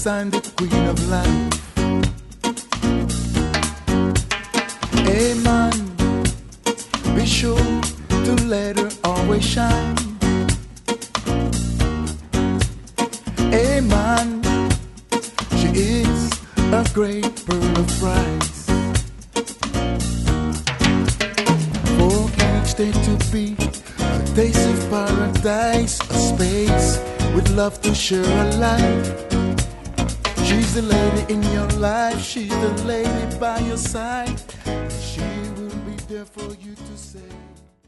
and the queen of life. Hey man, be sure to let her always shine. Hey man, she is a great pearl of price. For each day to be a taste of paradise, a space with love to share a life. She's the lady in your life, she's the lady by your side. She will be there for you to say.